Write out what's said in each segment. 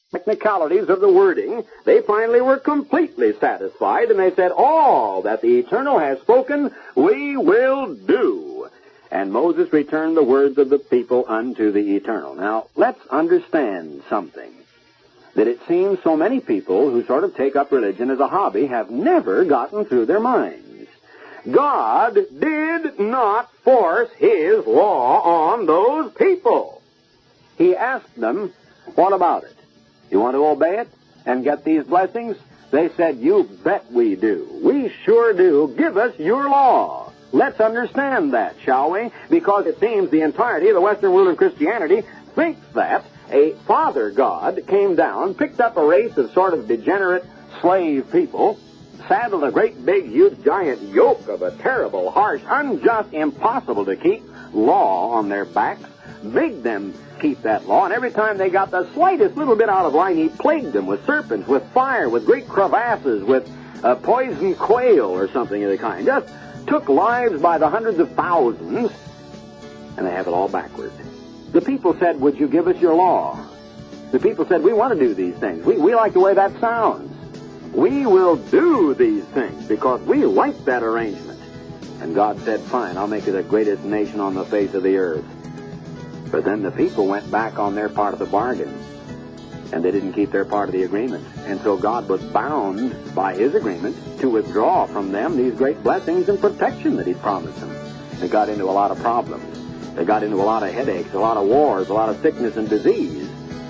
technicalities of the wording, they finally were completely satisfied, and they said, all that the Eternal has spoken, we will do. And Moses returned the words of the people unto the Eternal. Now, let's understand something. That it seems so many people who sort of take up religion as a hobby have never gotten through their minds. God did not force His law on those people. He asked them, what about it? You want to obey it and get these blessings? They said, you bet we do. We sure do. Give us your law. Let's understand that, shall we? Because it seems the entirety of the Western world of Christianity thinks that a father God came down, picked up a race of sort of degenerate slave people, saddled a great big, huge, giant yoke of a terrible, harsh, unjust, impossible to keep law on their backs, bade them keep that law, and every time they got the slightest little bit out of line, he plagued them with serpents, with fire, with great crevasses, with poison quail or something of the kind. Just took lives by the hundreds of thousands, and they have it all backwards. The people said, would you give us your law? The people said, we want to do these things. We like the way that sounds. We will do these things because we like that arrangement. And God said, fine, I'll make you the greatest nation on the face of the earth. But then the people went back on their part of the bargain, and they didn't keep their part of the agreement. And so God was bound by His agreement to withdraw from them these great blessings and protection that He promised them. They got into a lot of problems. They got into a lot of headaches, a lot of wars, a lot of sickness and disease.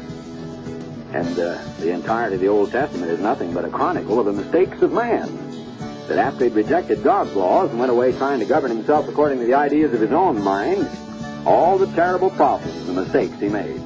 And the entirety of the Old Testament is nothing but a chronicle of the mistakes of man. That after he'd rejected God's laws and went away trying to govern himself according to the ideas of his own mind, all the terrible problems, the mistakes he made,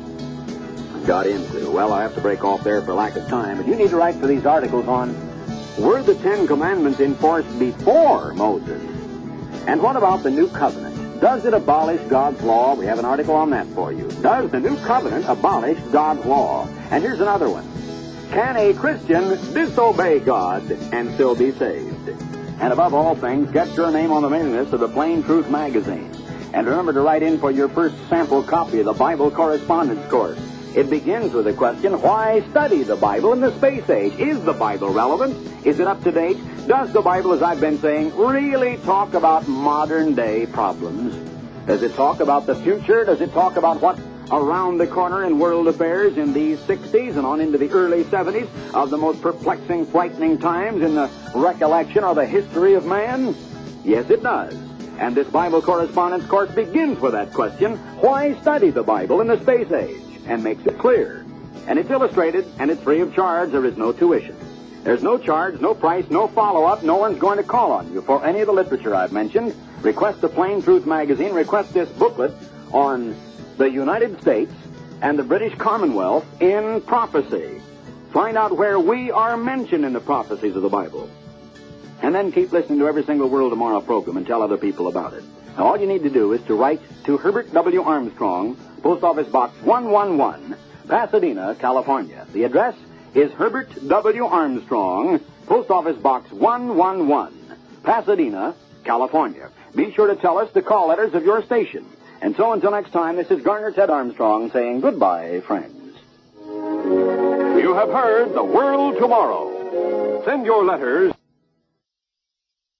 got into. Well, I have to break off there for lack of time, but you need to write for these articles on, were the Ten Commandments enforced before Moses? And what about the New Covenant? Does it abolish God's law? We have an article on that for you. Does the New Covenant abolish God's law? And here's another one. Can a Christian disobey God and still be saved? And above all things, get your name on the mailing list of the Plain Truth magazine. And remember to write in for your first sample copy of the Bible Correspondence Course. It begins with the question, why study the Bible in the space age? Is the Bible relevant? Is it up to date? Does the Bible, as I've been saying, really talk about modern-day problems? Does it talk about the future? Does it talk about what's around the corner in world affairs in these 60s and on into the early 70s of the most perplexing, frightening times in the recollection or the history of man? Yes, it does. And this Bible Correspondence Course begins with that question, why study the Bible in the space age? And makes it clear. And it's illustrated, and it's free of charge. There is no tuition. There's no charge, no price, no follow-up. No one's going to call on you for any of the literature I've mentioned. Request the Plain Truth magazine. Request this booklet on the United States and the British Commonwealth in prophecy. Find out where we are mentioned in the prophecies of the Bible. And then keep listening to every single World Tomorrow program and tell other people about it. Now, all you need to do is to write to Herbert W. Armstrong, Post Office Box 111, Pasadena, California. The address is Herbert W. Armstrong, Post Office Box 111, Pasadena, California. Be sure to tell us the call letters of your station. And so until next time, this is Garner Ted Armstrong saying goodbye, friends. You have heard The World Tomorrow. Send your letters